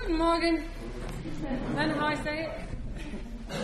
Guten Morgen. Then how I say it?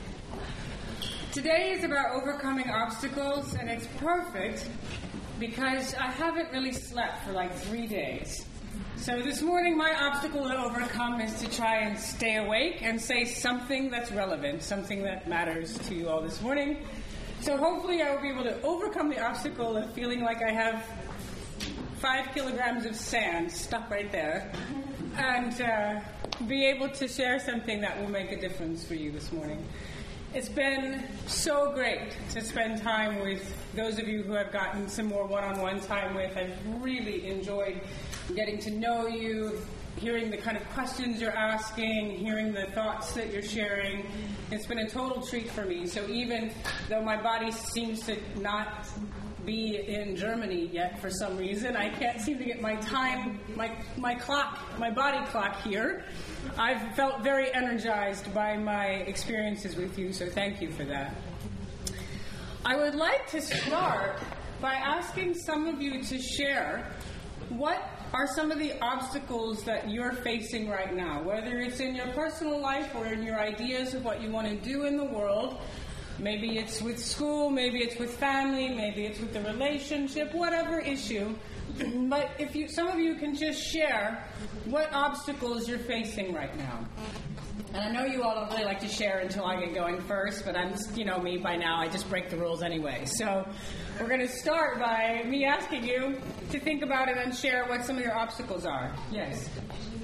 Today is about overcoming obstacles, and it's perfect because I haven't really slept for like 3 days. So this morning, my obstacle to overcome is to try and stay awake and say something that's relevant, something that matters to you all this morning. So hopefully I will be able to overcome the obstacle of feeling like I have 5 kilograms of sand stuck right there and be able to share something that will make a difference for you this morning. It's been so great to spend time with those of you who I've gotten some more one-on-one time with. I've really enjoyed getting to know you, hearing the kind of questions you're asking, hearing the thoughts that you're sharing. It's been a total treat for me. So even though my body seems to not be in Germany yet for some reason, I can't seem to get my time, my clock, my body clock here. I've felt very energized by my experiences with you, so thank you for that. I would like to start by asking some of you to share what are some of the obstacles that you're facing right now, whether it's in your personal life or in your ideas of what you want to do in the world. Maybe it's with school, maybe it's with family, maybe it's with the relationship, whatever issue. But if some of you can just share what obstacles you're facing right now. And I know you all don't really like to share until I get going first, but I'm, me by now, I just break the rules anyway. So we're going to start by me asking you to think about it and share what some of your obstacles are. Yes? Is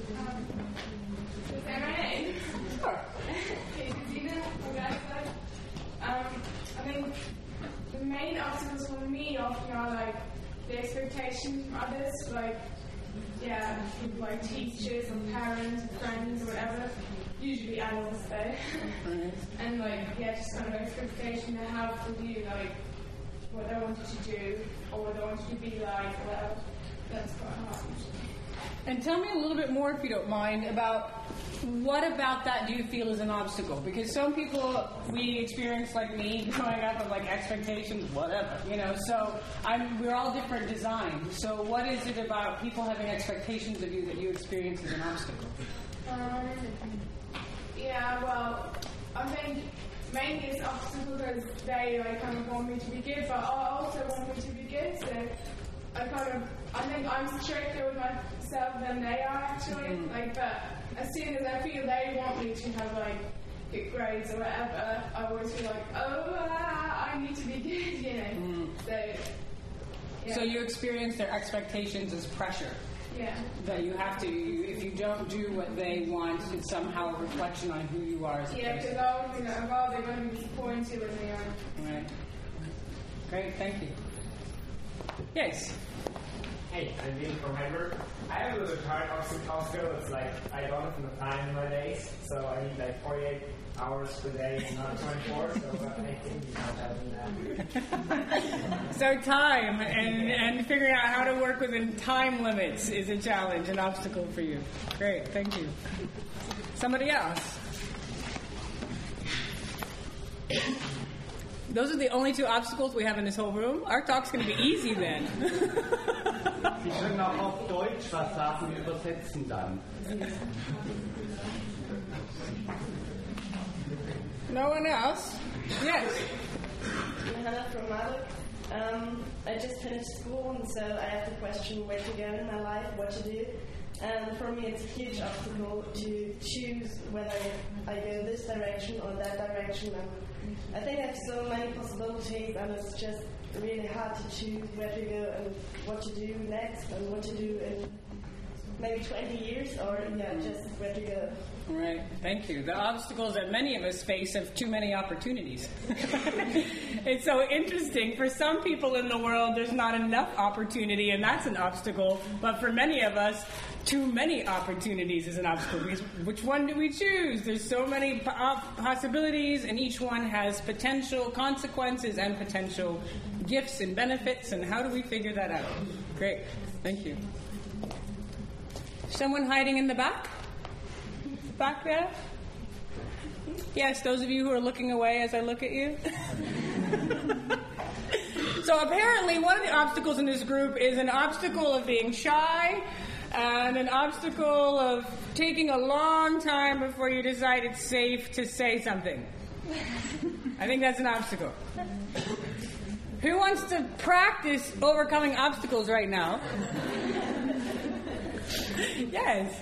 that right? Sure. I think the main obstacles for me often are like the expectations from others, people like teachers or parents, or friends, or whatever. Usually adults though. And just kind of expectation they have for you, like what they want you to do or what they want you to be like, or whatever. That's quite hard usually. And tell me a little bit more, if you don't mind, about what about that do you feel is an obstacle? Because some people we experience, like me, growing up with expectations, whatever, So we're all different designed. So what is it about people having expectations of you that you experience as an obstacle? I think mainly it's obstacle because they kind of want me to be good, but I also want me to be good. So I think I'm stricter with myself than they are actually. But as soon as I feel they want me to have good grades or whatever, I always feel I need to be good, So you experience their expectations as pressure. Yeah. That you have to, if you don't do what they want, it's somehow a reflection on who you are as a person. Yeah, because I always think that they're going to be disappointed when they are. Right. Great, thank you. Yes. Hey, I'm Dean from Hamburg. I have a little hard obstacle. It's I don't have enough time in my days, so I need 48 hours per day, not 24. So I think you not having that. So time and figuring out how to work within time limits is a challenge, an obstacle for you. Great, thank you. Somebody else? Those are the only 2 obstacles we have in this whole room. Our talk's going to be easy then. Sie können auch auf Deutsch was sagen, übersetzen dann. No one else? Yes. Hannah from Maluk. I just finished school, and so I have to question where to go in my life, what to do. And for me, it's a huge obstacle to choose whether I go this direction or that direction. And I think I have so many possibilities, and it's just really hard to choose where to go and what to do next and what to do in maybe 20 years or just where to go. Right, thank you. The obstacles that many of us face have too many opportunities. It's so interesting. For some people in the world, there's not enough opportunity, and that's an obstacle. But for many of us, too many opportunities is an obstacle. Because which one do we choose? There's so many possibilities, and each one has potential consequences and potential gifts and benefits, and how do we figure that out? Great, thank you. Someone hiding in the back? Back there? Yes, those of you who are looking away as I look at you. So apparently one of the obstacles in this group is an obstacle of being shy, And an obstacle of taking a long time before you decide it's safe to say something. I think that's an obstacle. Who wants to practice overcoming obstacles right now? Yes.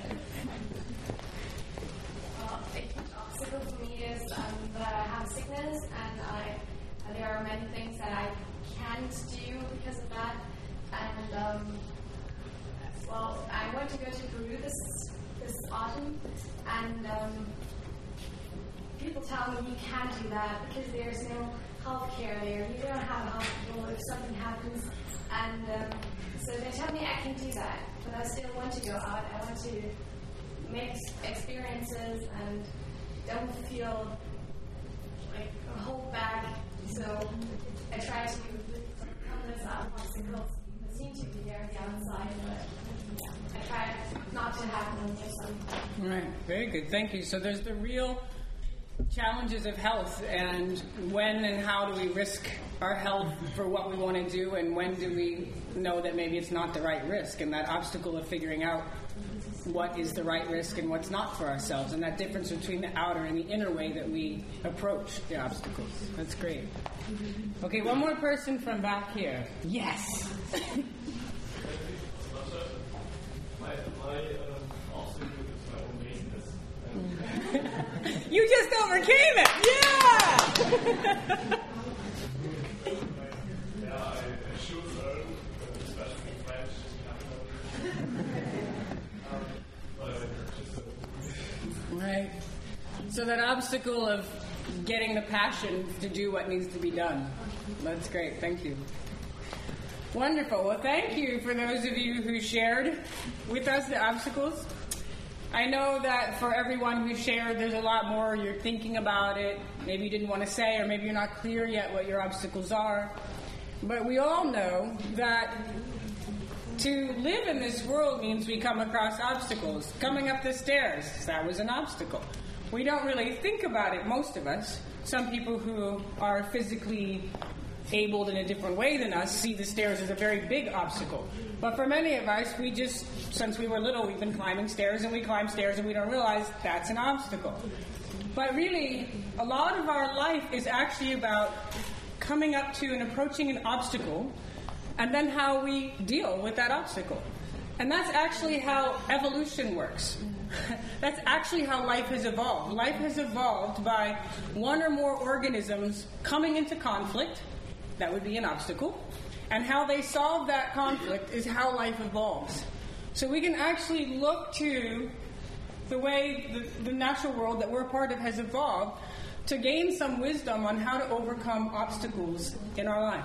A huge obstacle for me is that I have sickness, and there are many things that I can't do because of that. And well, I want to go to Peru this autumn, and people tell me you can't do that because there's no health care there. You don't have a hospital if something happens, and so they tell me I can do that, but I still want to go out. I want to make experiences and don't feel like a hold back. So I try to overcome those obstacles that seem to be there on the outside, but I try not to have them or something. Right, very good. Thank you. So there's the real challenges of health, and when and how do we risk our health for what we want to do, and when do we know that maybe it's not the right risk, and that obstacle of figuring out what is the right risk and what's not for ourselves, and that difference between the outer and the inner way that we approach the obstacles. That's great. Okay, one more person from back here. Yes. You just overcame it! Yeah! Right. So that obstacle of getting the passion to do what needs to be done. That's great. Thank you. Wonderful. Well, thank you for those of you who shared with us the obstacles. I know that for everyone who shared, there's a lot more. You're thinking about it. Maybe you didn't want to say, or maybe you're not clear yet what your obstacles are. But we all know that to live in this world means we come across obstacles. Coming up the stairs, that was an obstacle. We don't really think about it, most of us. Some people who are physically abled in a different way than us see the stairs as a very big obstacle. But for many of us, we just, since we were little, we've been climbing stairs, and we climb stairs, and we don't realize that's an obstacle. But really, a lot of our life is actually about coming up to and approaching an obstacle, and then how we deal with that obstacle. And that's actually how evolution works. That's actually how life has evolved. Life has evolved by one or more organisms coming into conflict. That would be an obstacle. And how they solve that conflict is how life evolves. So we can actually look to the way the natural world that we're a part of has evolved to gain some wisdom on how to overcome obstacles in our life.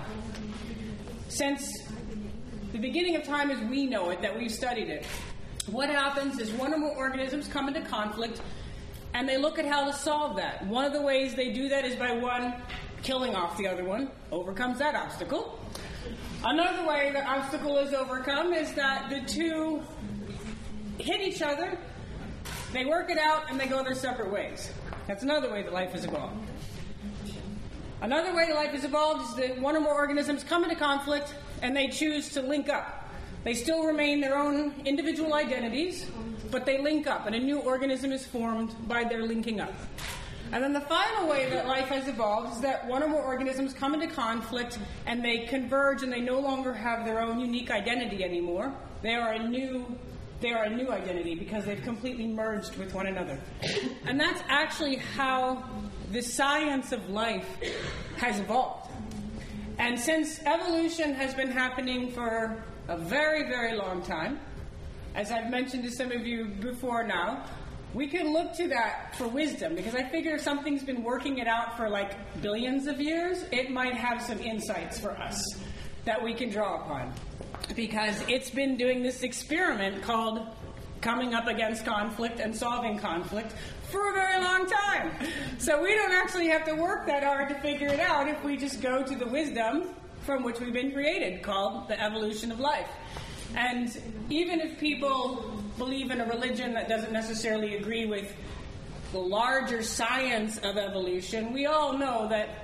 Since the beginning of time as we know it, that we've studied it, what happens is one or more organisms come into conflict, and they look at how to solve that. One of the ways they do that is by one killing off the other one, overcomes that obstacle. Another way the obstacle is overcome is that the two hit each other, they work it out, and they go their separate ways. That's another way that life has evolved. Another way that life has evolved is that one or more organisms come into conflict, and they choose to link up. They still remain their own individual identities, but they link up, and a new organism is formed by their linking up. And then the final way that life has evolved is that one or more organisms come into conflict, and they converge, and they no longer have their own unique identity anymore. They are a new identity because they've completely merged with one another. And that's actually how the science of life has evolved. And since evolution has been happening for a very, very long time, as I've mentioned to some of you before now, we can look to that for wisdom, because I figure if something's been working it out for like billions of years, it might have some insights for us that we can draw upon. Because it's been doing this experiment called coming up against conflict and solving conflict for a very long time. So we don't actually have to work that hard to figure it out if we just go to the wisdom from which we've been created, called the evolution of life. And even if people believe in a religion that doesn't necessarily agree with the larger science of evolution, we all know that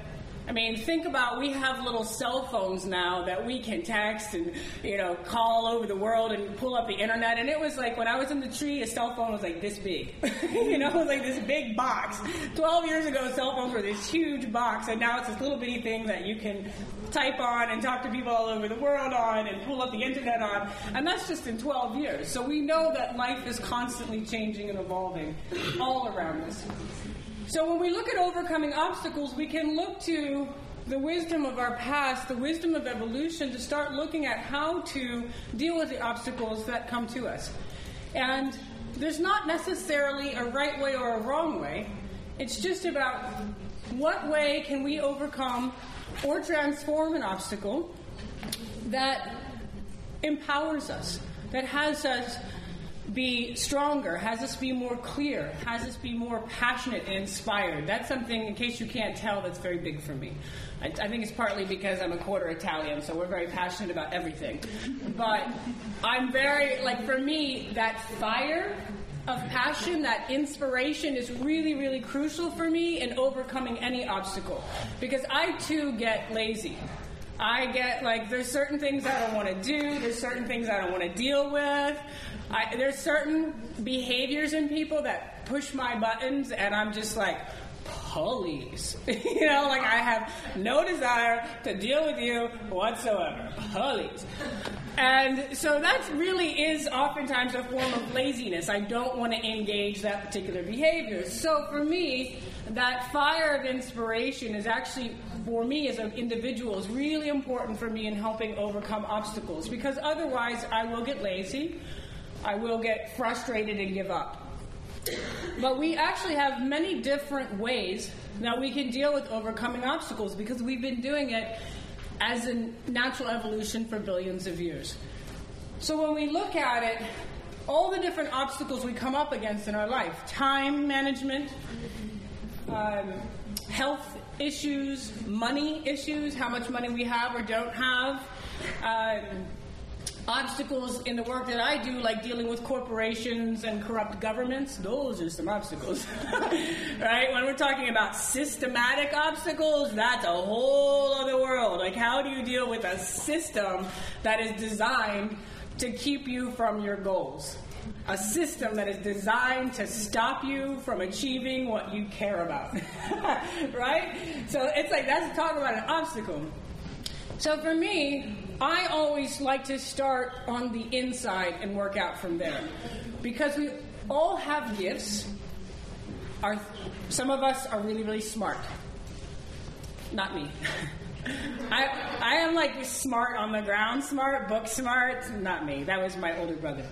I mean, think about, we have little cell phones now that we can text and, call over the world and pull up the internet. And it was like, when I was in the tree, a cell phone was like this big. It was like this big box. 12 years ago, cell phones were this huge box, and now it's this little bitty thing that you can type on and talk to people all over the world on and pull up the internet on. And that's just in 12 years. So we know that life is constantly changing and evolving all around us. So when we look at overcoming obstacles, we can look to the wisdom of our past, the wisdom of evolution, to start looking at how to deal with the obstacles that come to us. And there's not necessarily a right way or a wrong way. It's just about what way can we overcome or transform an obstacle that empowers us, that has us be stronger, has us be more clear, has us be more passionate and inspired. That's something, in case you can't tell, that's very big for me. I think it's partly because I'm a quarter Italian, so we're very passionate about everything. But I'm very, for me, that fire of passion, that inspiration is really, really crucial for me in overcoming any obstacle. Because I, too, get lazy. I get, there's certain things I don't want to do, there's certain things I don't want to deal with. There's certain behaviors in people that push my buttons, and I'm just like, please. I have no desire to deal with you whatsoever. Please. And so that really is oftentimes a form of laziness. I don't want to engage that particular behavior. So for me, that fire of inspiration is actually, for me as an individual, is really important for me in helping overcome obstacles, because otherwise I will get lazy. I will get frustrated and give up. But we actually have many different ways that we can deal with overcoming obstacles, because we've been doing it as a natural evolution for billions of years. So when we look at it, all the different obstacles we come up against in our life, time management, health issues, money issues, how much money we have or don't have, obstacles in the work that I do, like dealing with corporations and corrupt governments, those are some obstacles. Right? When we're talking about systematic obstacles, that's a whole other world. How do you deal with a system that is designed to keep you from your goals? A system that is designed to stop you from achieving what you care about. Right? So it's that's talking about an obstacle. So for me, I always like to start on the inside and work out from there. Because we all have gifts. Some of us are really, really smart. Not me. I am smart on the ground smart, book smart. Not me. That was my older brother.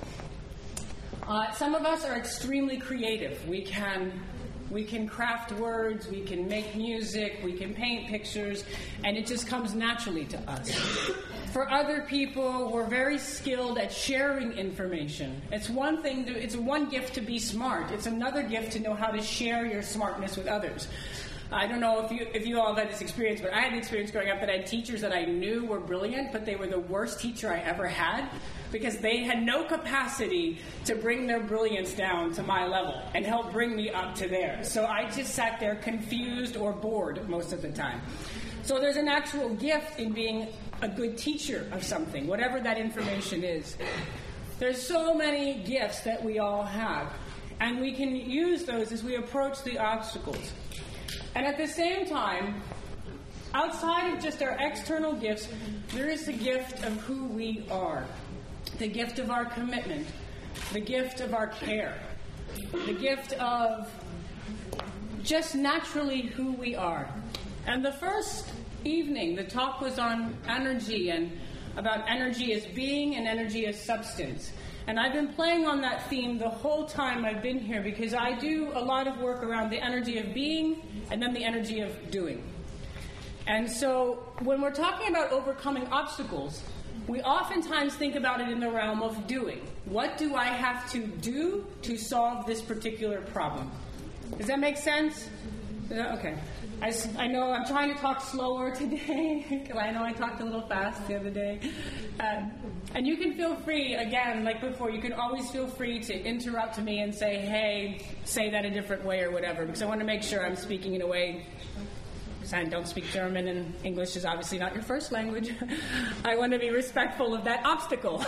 Some of us are extremely creative. We can craft words, we can make music, we can paint pictures, and it just comes naturally to us. For other people, we're very skilled at sharing information. It's one gift to be smart. It's another gift to know how to share your smartness with others. I don't know if you all have had this experience, but I had the experience growing up that I had teachers that I knew were brilliant, but they were the worst teacher I ever had, because they had no capacity to bring their brilliance down to my level and help bring me up to theirs. So I just sat there confused or bored most of the time. So there's an actual gift in being a good teacher of something, whatever that information is. There's so many gifts that we all have, and we can use those as we approach the obstacles. And at the same time, outside of just our external gifts, there is the gift of who we are. The gift of our commitment. The gift of our care. The gift of just naturally who we are. And the first evening, the talk was on energy and about energy as being and energy as substance. And I've been playing on that theme the whole time I've been here, because I do a lot of work around the energy of being and then the energy of doing. And so when we're talking about overcoming obstacles, we oftentimes think about it in the realm of doing. What do I have to do to solve this particular problem? Does that make sense? Okay. I know I'm trying to talk slower today, because I know I talked a little fast the other day. And you can feel free, again, like before, you can always feel free to interrupt me and say, hey, say that a different way or whatever, because I want to make sure I'm speaking in a way because I don't speak German and English is obviously not your first language, I want to be respectful of that obstacle.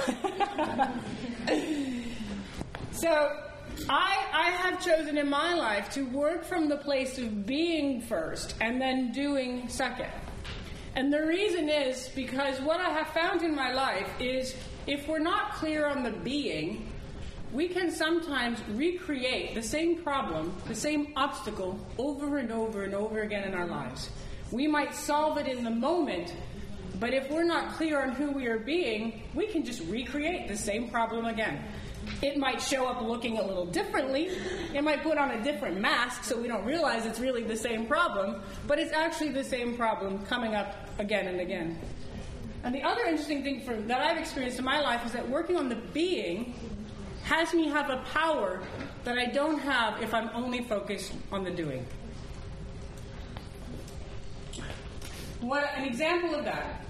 So I have chosen in my life to work from the place of being first and then doing second. And the reason is because what I have found in my life is if we're not clear on the being, we can sometimes recreate the same problem, the same obstacle, over and over and over again in our lives. We might solve it in the moment, but if we're not clear on who we are being, we can just recreate the same problem again. It might show up looking a little differently. It might put on a different mask so we don't realize it's really the same problem, but it's actually the same problem coming up again and again. And the other interesting thing that I've experienced in my life is that working on the being has me have a power that I don't have if I'm only focused on the doing. An example of that,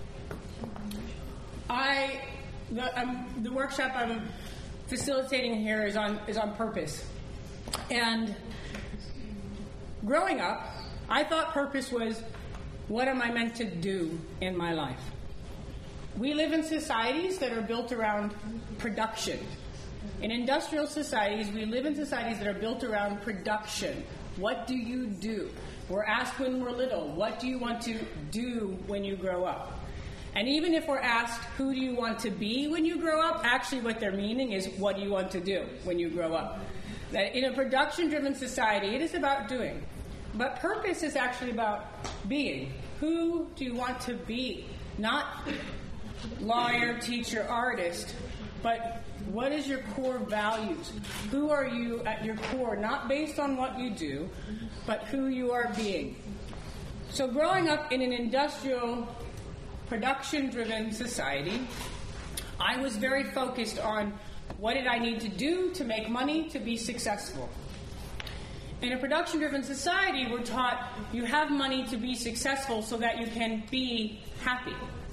the workshop I'm facilitating here is on purpose. And growing up, I thought purpose was, what am I meant to do in my life? We live in societies that are built around production. In industrial societies, we live in societies that are built around production. What do you do? We're asked when we're little, what do you want to do when you grow up? And even if we're asked, who do you want to be when you grow up, actually what they're meaning is, what do you want to do when you grow up? That in a production-driven society, it is about doing. But purpose is actually about being. Who do you want to be? Not lawyer, teacher, artist, but what is your core values? Who are you at your core, not based on what you do, but who you are being? So growing up in an industrial, production-driven society, I was very focused on what did I need to do to make money to be successful. In a production-driven society, we're taught you have money to be successful so that you can be happy.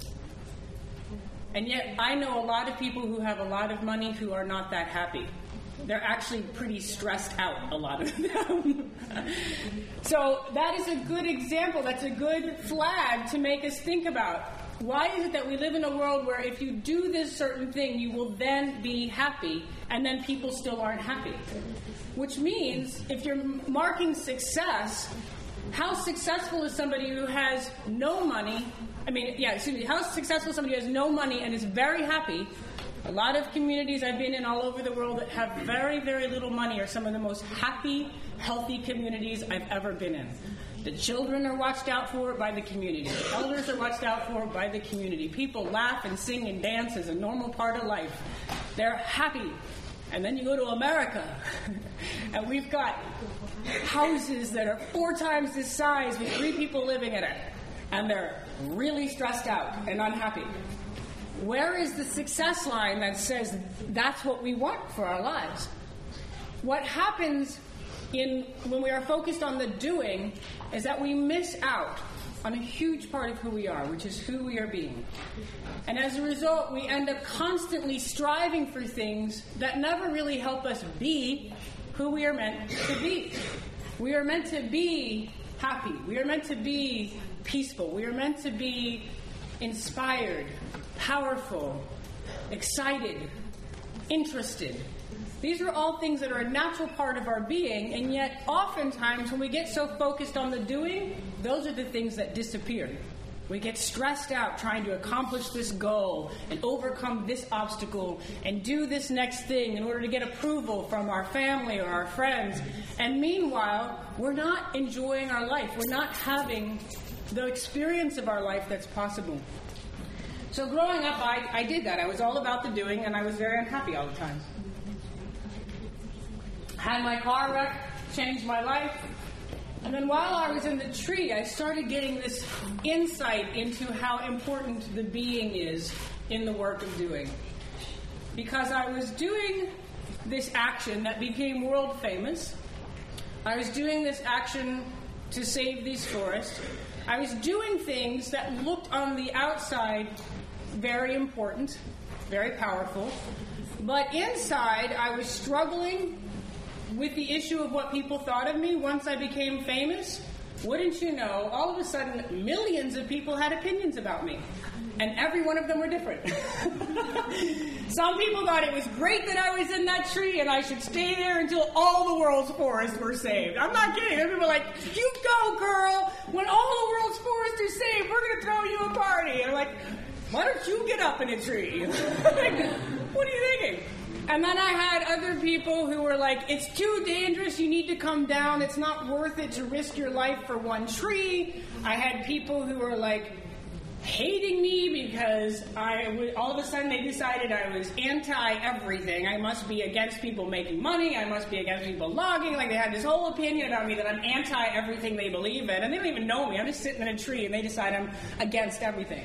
And yet, I know a lot of people who have a lot of money who are not that happy. They're actually pretty stressed out, a lot of them. So that is a good example. That's a good flag to make us think about. Why is it that we live in a world where if you do this certain thing, you will then be happy, and then people still aren't happy? Which means, if you're marking success, how successful is somebody who has no money? How successful is somebody who has no money and is very happy? A lot of communities I've been in all over the world that have very, very little money are some of the most happy, healthy communities I've ever been in. The children are watched out for by the community. The elders are watched out for by the community. People laugh and sing and dance as a normal part of life. They're happy. And then you go to America, and we've got houses that are 4 times this size with 3 people living in it. And they're really stressed out and unhappy. Where is the success line that says that's what we want for our lives? What happens when we are focused on the doing is that we miss out on a huge part of who we are, which is who we are being. And as a result, we end up constantly striving for things that never really help us be who we are meant to be. We are meant to be happy. We are meant to be peaceful. We are meant to be inspired, powerful, excited, interested. These are all things that are a natural part of our being, and yet oftentimes when we get so focused on the doing, those are the things that disappear. We get stressed out trying to accomplish this goal and overcome this obstacle and do this next thing in order to get approval from our family or our friends. And meanwhile, we're not enjoying our life. We're not having the experience of our life that's possible. So growing up, I did that. I was all about the doing, and I was very unhappy all the time. Had my car wrecked, changed my life. And then while I was in the tree, I started getting this insight into how important the being is in the work of doing. Because I was doing this action that became world famous. I was doing this action to save these forests. I was doing things that looked on the outside very important, very powerful. But inside, I was struggling with the issue of what people thought of me once I became famous, wouldn't you know, all of a sudden, millions of people had opinions about me. And every one of them were different. Some people thought it was great that I was in that tree and I should stay there until all the world's forests were saved. I'm not kidding. People were like, you go, girl. When all the world's forests are saved, we're going to throw you a party. And I'm like, why don't you get up in a tree? Like, what are you thinking? And then I had other people who were like, it's too dangerous, you need to come down, it's not worth it to risk your life for one tree. I had people who were like, hating me because all of a sudden they decided I was anti-everything. I must be against people making money. I must be against people logging. Like, they had this whole opinion about me that I'm anti-everything they believe in. And they don't even know me. I'm just sitting in a tree and they decide I'm against everything.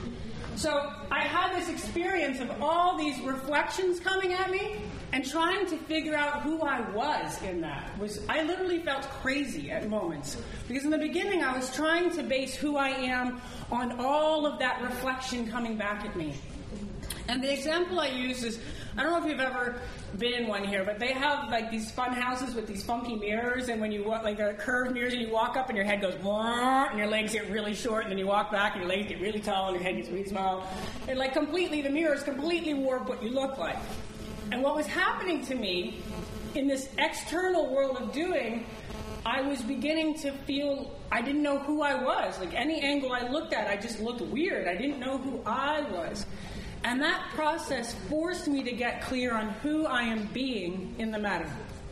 So I had this experience of all these reflections coming at me and trying to figure out who I was in that. I literally felt crazy at moments. Because in the beginning I was trying to base who I am on all of that reflection coming back at me. And the example I use is, I don't know if you've ever been in one here, but they have like these fun houses with these funky mirrors, and when you walk, like they're curved mirrors, and you walk up and your head goes, and your legs get really short, and then you walk back and your legs get really tall and your head gets really small. And like completely, the mirrors completely warp what you look like. And what was happening to me in this external world of doing, I was beginning to feel I didn't know who I was. Like any angle I looked at, I just looked weird. I didn't know who I was. And that process forced me to get clear on who I am being in the matter.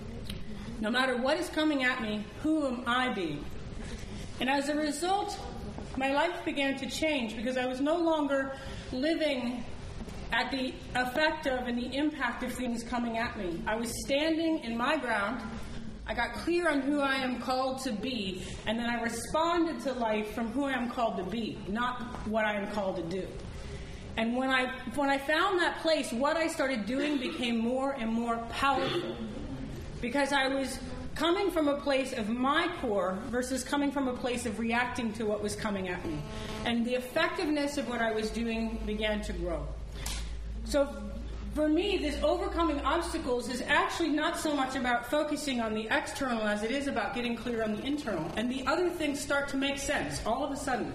No matter what is coming at me, who am I being? And as a result, my life began to change because I was no longer living at the effect of and the impact of things coming at me. I was standing in my ground. I got clear on who I am called to be, and then I responded to life from who I am called to be, not what I am called to do. And when I found that place, what I started doing became more and more powerful. Because I was coming from a place of my core versus coming from a place of reacting to what was coming at me. And the effectiveness of what I was doing began to grow. So for me, this overcoming obstacles is actually not so much about focusing on the external as it is about getting clear on the internal. And the other things start to make sense all of a sudden.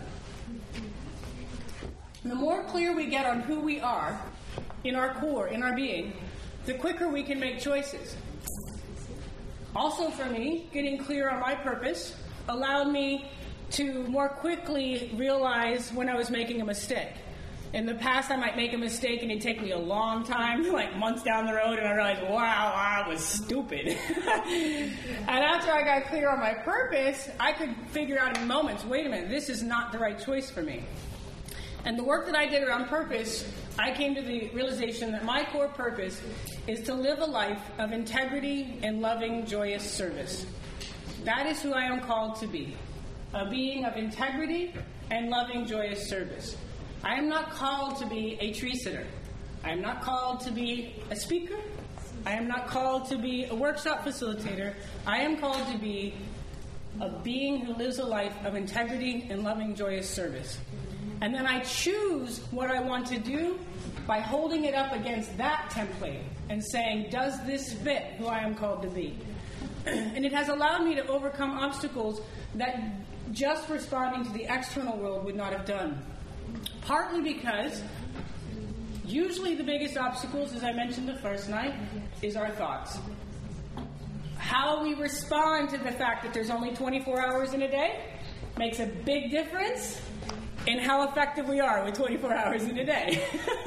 The more clear we get on who we are, in our core, in our being, the quicker we can make choices. Also for me, getting clear on my purpose allowed me to more quickly realize when I was making a mistake. In the past, I might make a mistake and it'd take me a long time, like months down the road, and I realized, wow, I was stupid. And after I got clear on my purpose, I could figure out in moments, wait a minute, this is not the right choice for me. And the work that I did around purpose, I came to the realization that my core purpose is to live a life of integrity and loving, joyous service. That is who I am called to be, a being of integrity and loving, joyous service. I am not called to be a tree sitter. I am not called to be a speaker. I am not called to be a workshop facilitator. I am called to be a being who lives a life of integrity and loving, joyous service. And then I choose what I want to do by holding it up against that template and saying, does this fit who I am called to be? And it has allowed me to overcome obstacles that just responding to the external world would not have done. Partly because usually the biggest obstacles, as I mentioned the first night, is our thoughts. How we respond to the fact that there's only 24 hours in a day makes a big difference in how effective we are with 24 hours in a day.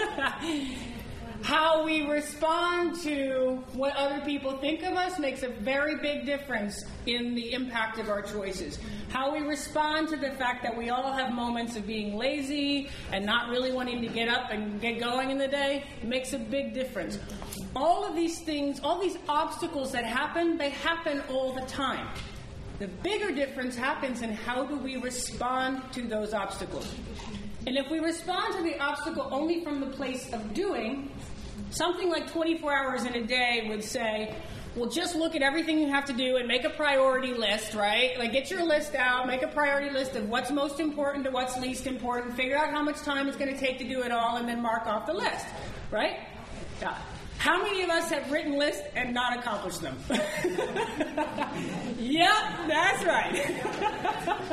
How we respond to what other people think of us makes a very big difference in the impact of our choices. How we respond to the fact that we all have moments of being lazy and not really wanting to get up and get going in the day makes a big difference. All of these things, all these obstacles that happen, they happen all the time. The bigger difference happens in how do we respond to those obstacles. And if we respond to the obstacle only from the place of doing, something like 24 hours in a day would say, well, just look at everything you have to do and make a priority list, right? Like, get your list out, make a priority list of what's most important to what's least important, figure out how much time it's going to take to do it all, and then mark off the list, right? Yeah. How many of us have written lists and not accomplished them? Yep, that's right.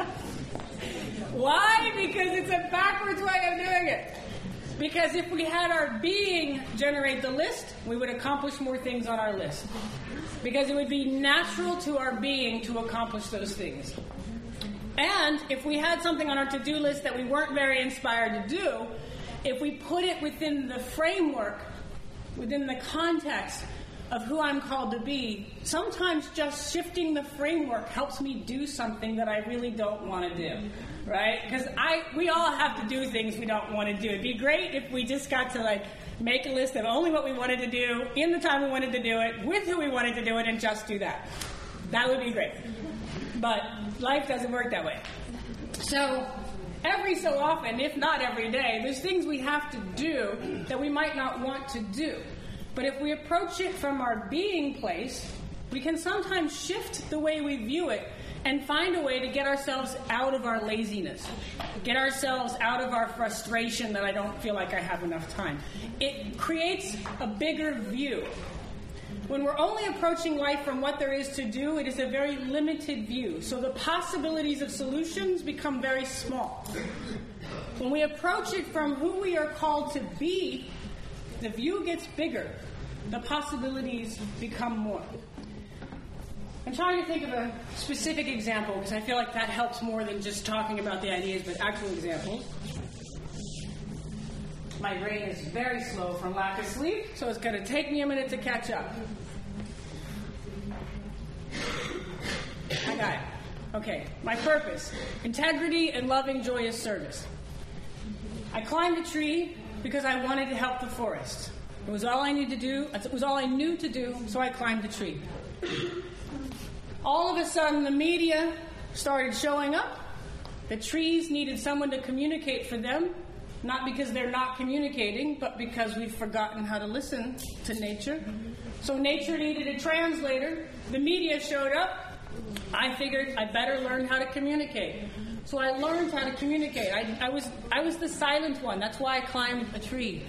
Why? Because it's a backwards way of doing it. Because if we had our being generate the list, we would accomplish more things on our list. Because it would be natural to our being to accomplish those things. And if we had something on our to-do list that we weren't very inspired to do, if we put it within the framework, within the context of who I'm called to be, sometimes just shifting the framework helps me do something that I really don't want to do, right? Because we all have to do things we don't want to do. It'd be great if we just got to make a list of only what we wanted to do, in the time we wanted to do it, with who we wanted to do it, and just do that. That would be great. But life doesn't work that way. So every so often, if not every day, there's things we have to do that we might not want to do. But if we approach it from our being place, we can sometimes shift the way we view it and find a way to get ourselves out of our laziness, get ourselves out of our frustration that I don't feel like I have enough time. It creates a bigger view. When we're only approaching life from what there is to do, it is a very limited view. So the possibilities of solutions become very small. When we approach it from who we are called to be, the view gets bigger. The possibilities become more. I'm trying to think of a specific example because I feel like that helps more than just talking about the ideas, but actual examples. My brain is very slow from lack of sleep, so it's going to take me a minute to catch up. I got it. Okay, my purpose: integrity and loving, joyous service. I climbed a tree because I wanted to help the forest. It was all I needed to do. It was all I knew to do, so I climbed the tree. All of a sudden, the media started showing up. The trees needed someone to communicate for them, not because they're not communicating, but because we've forgotten how to listen to nature. So nature needed a translator. The media showed up. I figured I better learn how to communicate. So I learned how to communicate. I was the silent one. That's why I climbed a tree.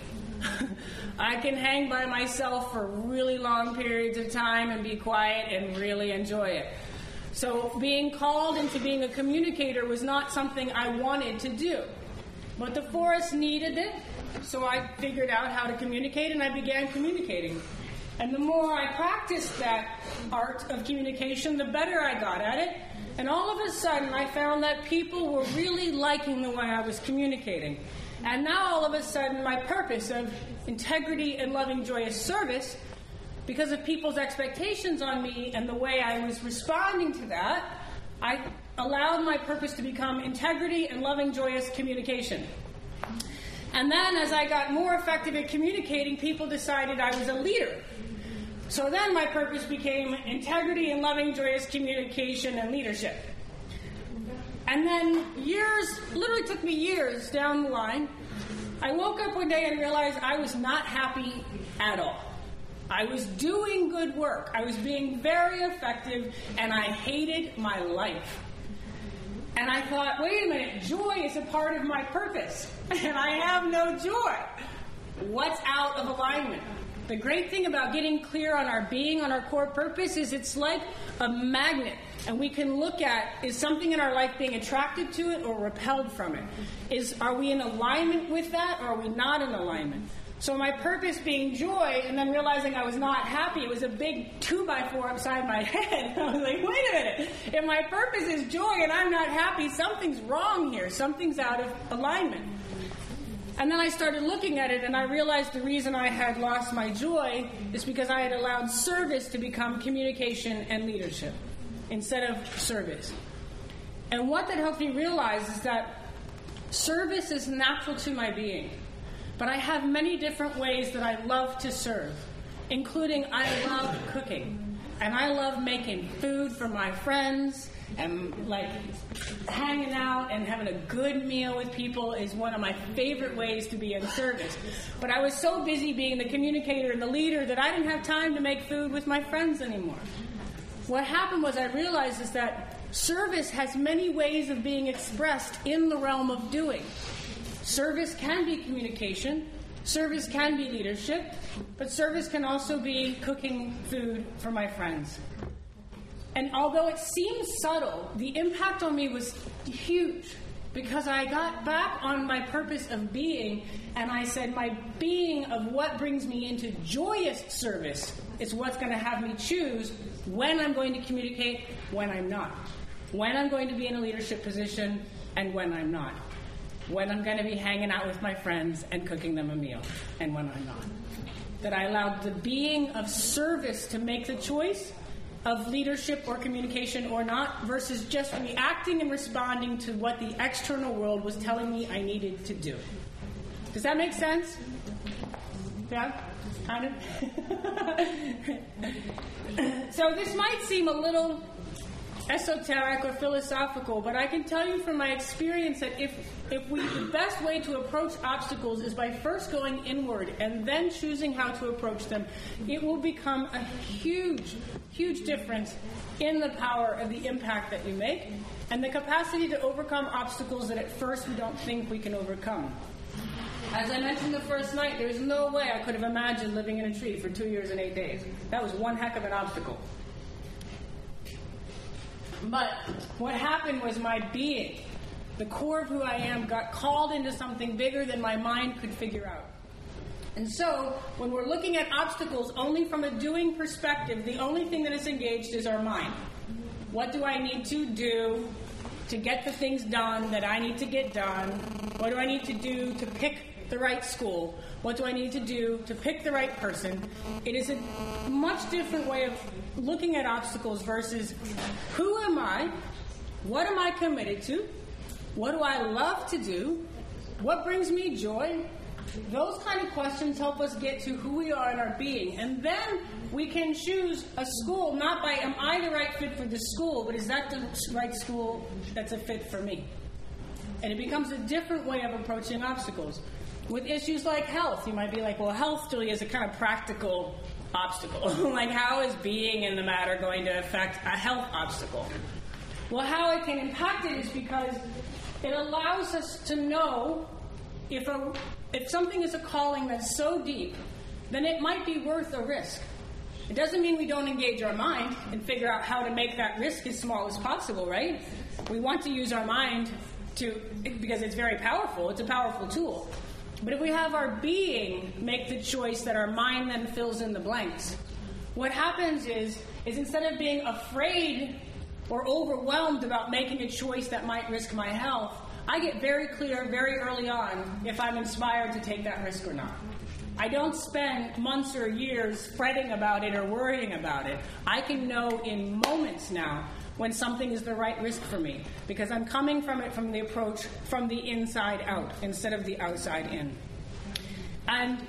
I can hang by myself for really long periods of time and be quiet and really enjoy it. So being called into being a communicator was not something I wanted to do. But the forest needed it, so I figured out how to communicate and I began communicating. And the more I practiced that art of communication, the better I got at it. And all of a sudden, I found that people were really liking the way I was communicating. And now, all of a sudden, my purpose of integrity and loving, joyous service, because of people's expectations on me and the way I was responding to that, I allowed my purpose to become integrity and loving, joyous communication. And then, as I got more effective at communicating, people decided I was a leader. So then my purpose became integrity and loving, joyous communication and leadership. And then literally took me years down the line, I woke up one day and realized I was not happy at all. I was doing good work. I was being very effective, and I hated my life. And I thought, wait a minute, joy is a part of my purpose, and I have no joy. What's out of alignment? The great thing about getting clear on our being, on our core purpose, is it's like a magnet. And we can look at, is something in our life being attracted to it or repelled from it? Are we in alignment with that, or are we not in alignment? So my purpose being joy, and then realizing I was not happy, it was a big 2x4 upside my head. I was like, wait a minute. If my purpose is joy and I'm not happy, something's wrong here. Something's out of alignment. And then I started looking at it, and I realized the reason I had lost my joy is because I had allowed service to become communication and leadership instead of service. And what that helped me realize is that service is natural to my being. But I have many different ways that I love to serve, including I love cooking. And I love making food for my friends, and hanging out and having a good meal with people is one of my favorite ways to be in service. But I was so busy being the communicator and the leader that I didn't have time to make food with my friends anymore. What happened was I realized is that service has many ways of being expressed in the realm of doing. Service can be communication, service can be leadership, but service can also be cooking food for my friends. And although it seems subtle, the impact on me was huge. Because I got back on my purpose of being, and I said my being of what brings me into joyous service is what's going to have me choose when I'm going to communicate, when I'm not. When I'm going to be in a leadership position, and when I'm not. When I'm going to be hanging out with my friends and cooking them a meal, and when I'm not. That I allowed the being of service to make the choice of leadership or communication or not, versus just reacting and responding to what the external world was telling me I needed to do. Does that make sense? Yeah? Kind of? So this might seem a little esoteric or philosophical, but I can tell you from my experience that the best way to approach obstacles is by first going inward and then choosing how to approach them, it will become a huge, huge difference in the power of the impact that you make and the capacity to overcome obstacles that at first we don't think we can overcome. As I mentioned the first night, there's no way I could have imagined living in a tree for 2 years and 8 days. That was one heck of an obstacle. But what happened was my being, the core of who I am, got called into something bigger than my mind could figure out. And so, when we're looking at obstacles only from a doing perspective, the only thing that is engaged is our mind. What do I need to do to get the things done that I need to get done? What do I need to do to pick the right school? What do I need to do to pick the right person? It is a much different way of looking at obstacles versus who am I? What am I committed to? What do I love to do? What brings me joy? Those kind of questions help us get to who we are in our being. And then we can choose a school not by am I the right fit for the school, but is that the right school that's a fit for me? And it becomes a different way of approaching obstacles. With issues like health, you might be like, well, health really is a kind of practical obstacle. Like, how is being in the matter going to affect a health obstacle? Well, how it can impact it is because it allows us to know if something is a calling that's so deep, then it might be worth a risk. It doesn't mean we don't engage our mind and figure out how to make that risk as small as possible, right? We want to use our mind because it's very powerful. It's a powerful tool. But if we have our being make the choice that our mind then fills in the blanks, what happens is instead of being afraid or overwhelmed about making a choice that might risk my health, I get very clear very early on if I'm inspired to take that risk or not. I don't spend months or years fretting about it or worrying about it. I can know in moments now when something is the right risk for me, because I'm coming from it from the approach from the inside out instead of the outside in. And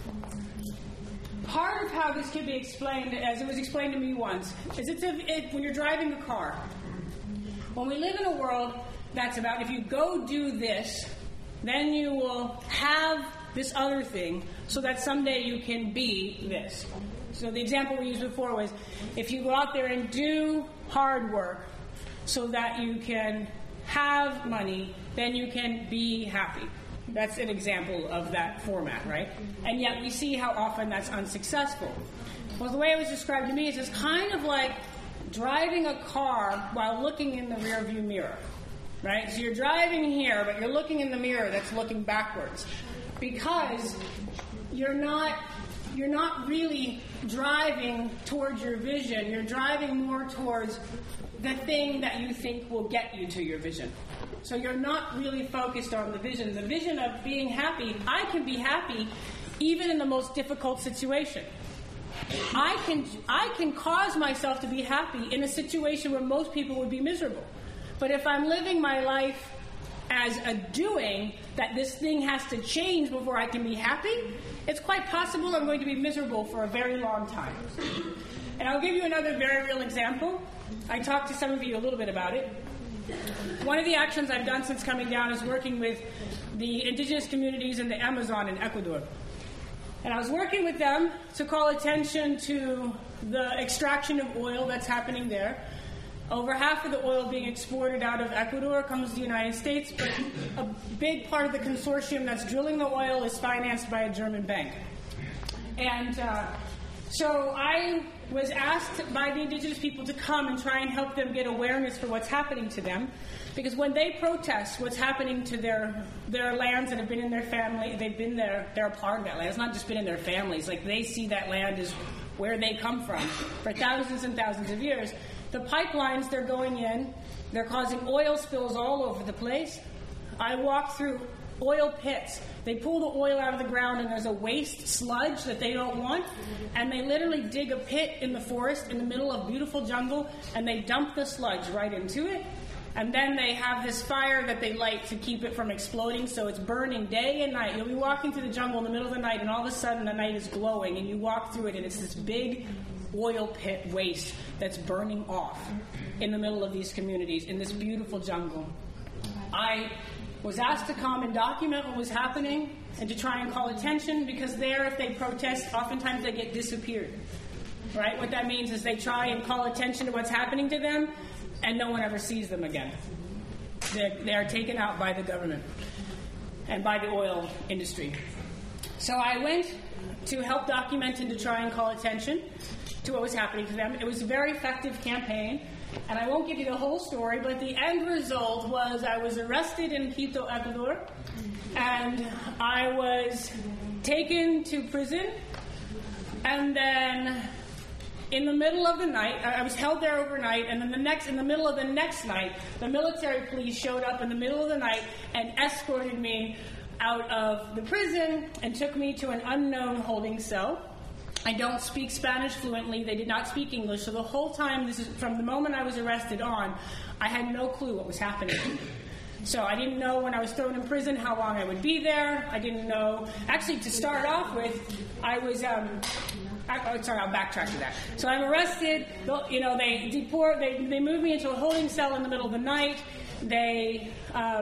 part of how this can be explained, as it was explained to me once, is when you're driving a car. When we live in a world that's about if you go do this, then you will have this other thing so that someday you can be this. So the example we used before was if you go out there and do hard work so that you can have money, then you can be happy. That's an example of that format, right? And yet we see how often that's unsuccessful. Well, the way it was described to me is it's kind of like driving a car while looking in the rearview mirror, right? So you're driving here, but you're looking in the mirror that's looking backwards because you're not really driving towards your vision. You're driving more towards the thing that you think will get you to your vision. So you're not really focused on the vision. The vision of being happy, I can be happy even in the most difficult situation. I can cause myself to be happy in a situation where most people would be miserable. But if I'm living my life as a doing, that this thing has to change before I can be happy, it's quite possible I'm going to be miserable for a very long time. And I'll give you another very real example. I talked to some of you a little bit about it. One of the actions I've done since coming down is working with the indigenous communities in the Amazon in Ecuador. And I was working with them to call attention to the extraction of oil that's happening there. Over half of the oil being exported out of Ecuador comes to the United States, but a big part of the consortium that's drilling the oil is financed by a German bank. And So I was asked by the indigenous people to come and try and help them get awareness for what's happening to them. Because when they protest what's happening to their lands that have been in their family, they're a part of that land. It's not just been in their families. Like, they see that land as where they come from for thousands and thousands of years. The pipelines, they're going in, they're causing oil spills all over the place. I walk through oil pits. They pull the oil out of the ground and there's a waste sludge that they don't want, and they literally dig a pit in the forest in the middle of beautiful jungle and they dump the sludge right into it, and then they have this fire that they light to keep it from exploding, so it's burning day and night. You'll be walking through the jungle in the middle of the night and all of a sudden the night is glowing and you walk through it and it's this big oil pit waste that's burning off in the middle of these communities in this beautiful jungle. I was asked to come and document what was happening and to try and call attention, because there, if they protest, oftentimes they get disappeared. Right? What that means is they try and call attention to what's happening to them, and no one ever sees them again. They are taken out by the government and by the oil industry. So I went to help document and to try and call attention to what was happening to them. It was a very effective campaign. And I won't give you the whole story, but the end result was I was arrested in Quito, Ecuador, and I was taken to prison, and then in the middle of the night, I was held there overnight, and then in the middle of the next night, the military police showed up in the middle of the night and escorted me out of the prison and took me to an unknown holding cell. I don't speak Spanish fluently. They did not speak English. So the whole time, this is from the moment I was arrested on, I had no clue what was happening. So I didn't know when I was thrown in prison how long I would be there. I didn't know. Actually, to start off with, I was. Sorry, I'll backtrack to that. So I'm arrested. You know, they deport. They move me into a holding cell in the middle of the night. They.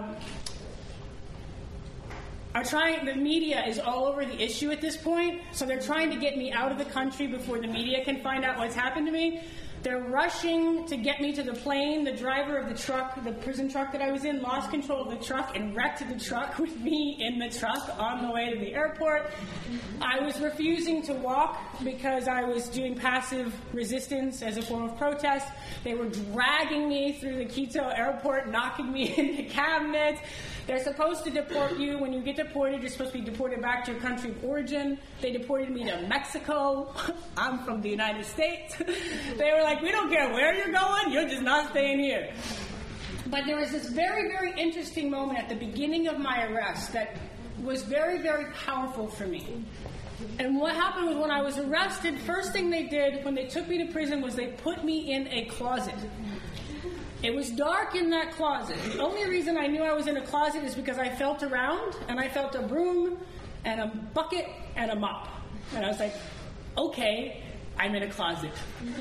The media is all over the issue at this point, so they're trying to get me out of the country before the media can find out what's happened to me. They're rushing to get me to the plane. The driver of the truck, the prison truck that I was in, lost control of the truck and wrecked the truck with me in the truck on the way to the airport. I was refusing to walk because I was doing passive resistance as a form of protest. They were dragging me through the Quito airport, knocking me into cabinets. They're supposed to deport you. When you get deported, you're supposed to be deported back to your country of origin. They deported me to Mexico. I'm from the United States. They were like, we don't care where you're going, you're just not staying here. But there was this very, very interesting moment at the beginning of my arrest that was very, very powerful for me. And what happened was, when I was arrested, first thing they did when they took me to prison was they put me in a closet. It was dark in that closet. The only reason I knew I was in a closet is because I felt around, and I felt a broom and a bucket and a mop. And I was like, okay, I'm in a closet.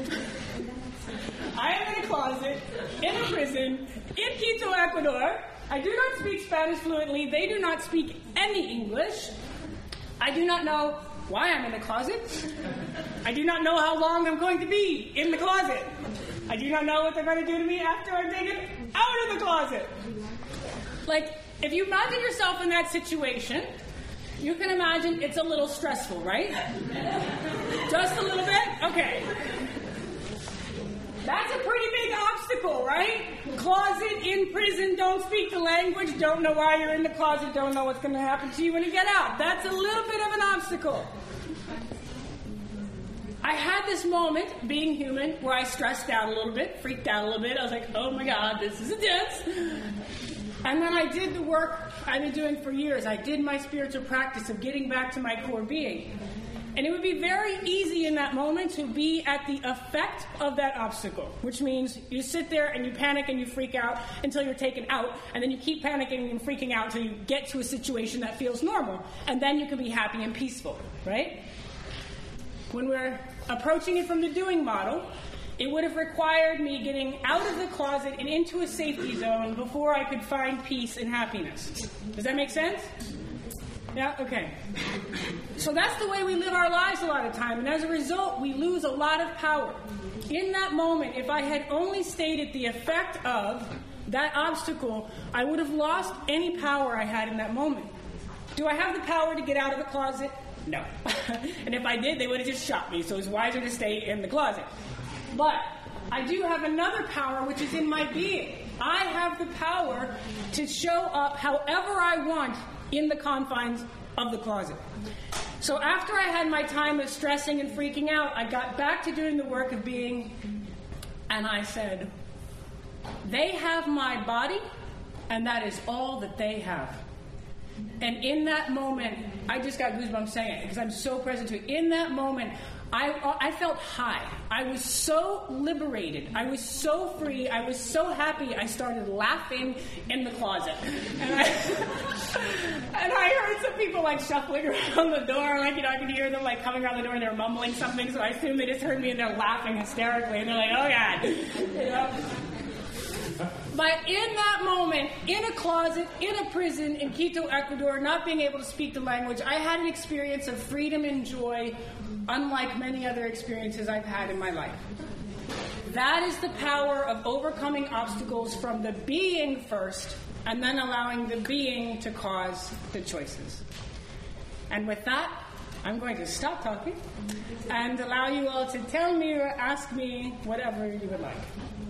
I am in a closet, in a prison, in Quito, Ecuador. I do not speak Spanish fluently. They do not speak any English. I do not know why I'm in the closet. I do not know how long I'm going to be in the closet. I do not know what they're going to do to me after I'm taken out of the closet. Like, if you imagine yourself in that situation, you can imagine it's a little stressful, right? Just a little bit? Okay. That's a pretty big obstacle, right? Closet, in prison, don't speak the language, don't know why you're in the closet, don't know what's going to happen to you when you get out. That's a little bit of an obstacle. I had this moment, being human, where I stressed out a little bit, freaked out a little bit. I was like, oh my God, this is intense. And then I did the work I've been doing for years. I did my spiritual practice of getting back to my core being. And it would be very easy in that moment to be at the effect of that obstacle, which means you sit there and you panic and you freak out until you're taken out, and then you keep panicking and freaking out until you get to a situation that feels normal, and then you can be happy and peaceful, right? When we're approaching it from the doing model, it would have required me getting out of the closet and into a safety zone before I could find peace and happiness. Does that make sense? Yeah? Okay. So that's the way we live our lives a lot of time, and as a result, we lose a lot of power. In that moment, if I had only stayed at the effect of that obstacle, I would have lost any power I had in that moment. Do I have the power to get out of the closet? No. And if I did, they would have just shot me, so it's wiser to stay in the closet. But I do have another power, which is in my being. I have the power to show up however I want in the confines of the closet. So after I had my time of stressing and freaking out, I got back to doing the work of being, and I said, they have my body, and that is all that they have. And in that moment, I just got goosebumps saying it, because I'm so present to it. In that moment, I felt high. I was so liberated. I was so free. I was so happy. I started laughing in the closet. And I heard some people like shuffling around the door. Like, I could hear them like coming around the door and they were mumbling something. So I assumed they just heard me and they're laughing hysterically. And they're like, oh God. But in that moment, in a closet, in a prison, in Quito, Ecuador, not being able to speak the language, I had an experience of freedom and joy unlike many other experiences I've had in my life. That is the power of overcoming obstacles from the being first, and then allowing the being to cause the choices. And with that, I'm going to stop talking and allow you all to tell me or ask me whatever you would like.